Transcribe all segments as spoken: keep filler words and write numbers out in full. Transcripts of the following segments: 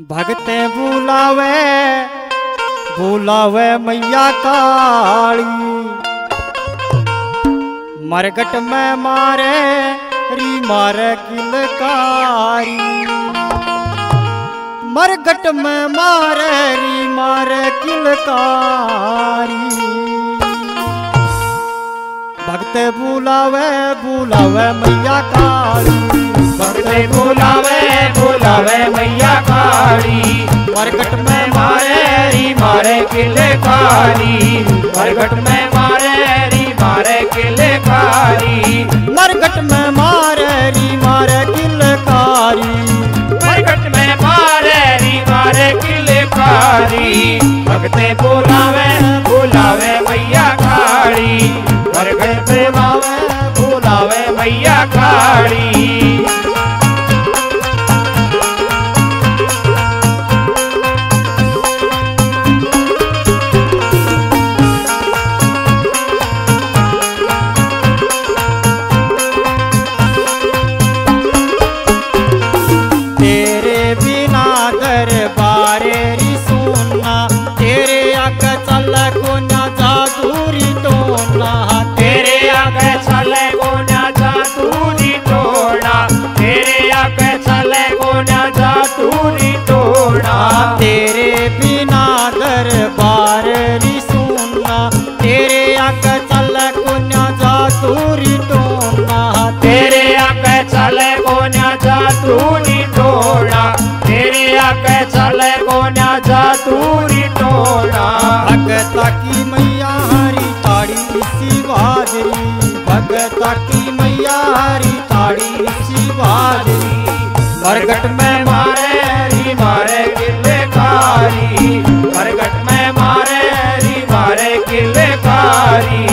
भगते बुलावे बुलावे मैया काली, मरगट में मारे री मारे किलकारी, मरगट में मारे री मारे किलकारी। भगते बुलावे बुलावे मैया काली, भगते बुलावे बुलावे मैया काली, मरगट में मारे री मारे किलकारी, मरगट में मारे री मारे किलकारी, मरगट में मारे री मारे किलकारी, मरगट में मारे री मारे किलकारी। भगते बुलावे बुलावे मैया काली, मरगट में मारे बुलावे मैया काली। तेरे बिना दरबारे री सोना, तेरे आग चल कोना जादूरी टोना, तेरे आगे चले कोना जादूरी टोना, तेरे आगे चले कोना जादूरी टोना। तेरे बिना दरबार री सोना, तेरे आग चल कोना जादूरी टोना, तेरे आगे चले कोना जादूरी टोना, तेरे आगे चले कोना जादूरी टोना। भगता की मैया हरी ताड़ी सी बाजरी, भगता की मैया हरी ताड़ी सी बाजरी। मरगट में मारे री मारे किलकारी, मरगट में मारे री मारे किलकारी।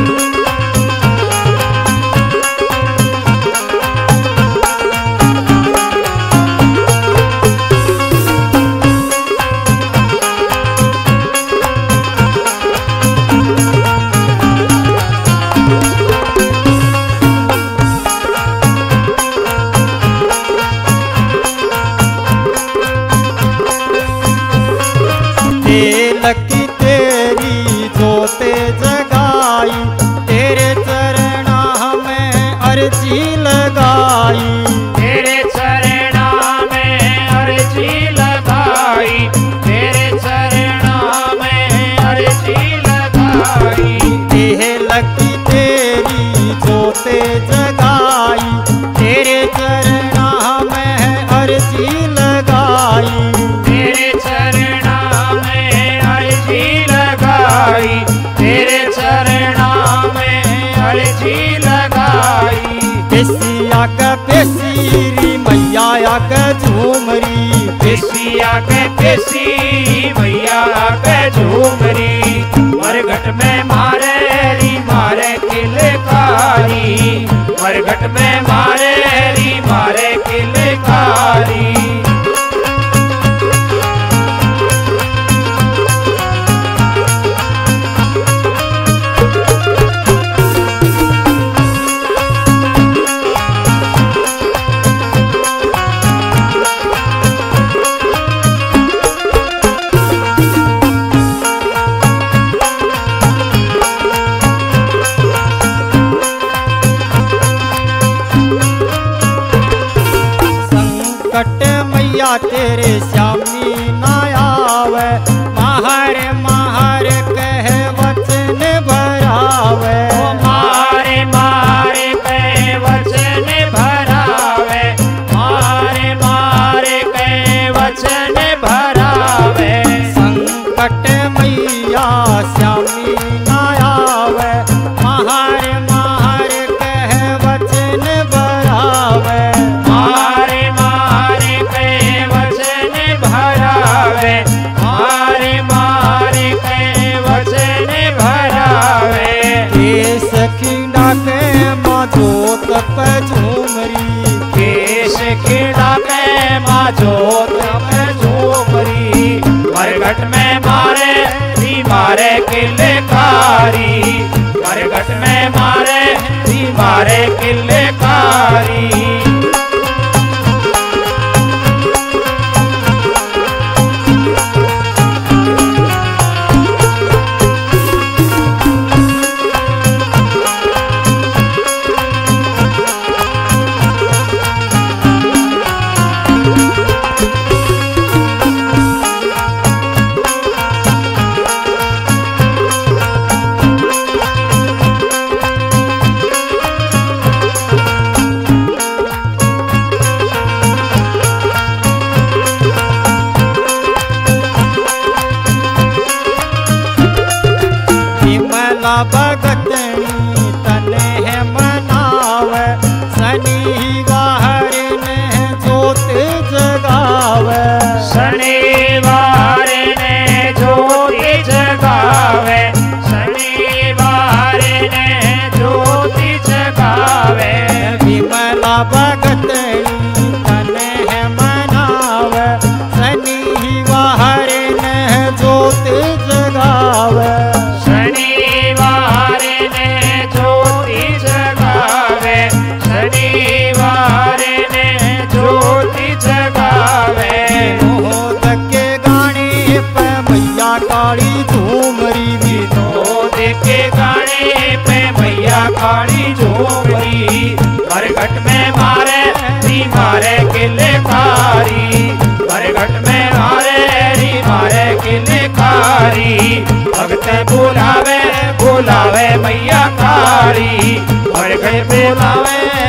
लकी तेरी जोते जगाई, तेरे चरणा में अर्जी लगाई, तेरे चरणा में अर्जी लगाई, तेरे चरणा में अर्जी लगाई। तेह लकी तेरी जोते जगाई, तेरे चरणा में अर्जी लगाई, तेरे चरणा में अर्जी लगाई, तेरे चरणा में अर्जी लगाई। पेशिया के पेशीरी मैया के झूमरी, पेशिया के पेशी मैया के झूमरी। मरगट में मारे री मारे किलकारी, मरगट में मारे री मारे किलकारी। संकट मैया तेरे श्यामी ना आवे, महार महार कह वचन भरावे, मारे मारे के वचन भरावे, मारे मारे के वचन भरावे। संकट मैया श्यामी ना आवे, महार महार कह वचन भरावे, मारे मारे के वचन भरावे, मारे मारे के वचन भरावे। केस खींडा के माधोत पे झूमरी, केश खीड़ा के माजोत पे झूमरी। मरगट में मारे री मारे किलकारी, मरगट में मारे री मारे किलकारी। भगतनी तने है मनावे शनिवार ने जोत जगावे शनिवार ने ज्योति जगावे शनिवार ने ज्योति जगावे विमला भगतनी तने है मनावे शनिवार ने जोत जगावे शनिवार ने ज्योति जगावे शनिवार ने ज्योति जगावे विनोद के गाने पे मैया काली झूमरी विनोद के गाने पे मैया काली झूमरी मरघट में मारे री मारे किले कारी मरघट में मारे री मारे किले कारी भगत बुलावे बुलावे मैया कारी मरघट बुलावे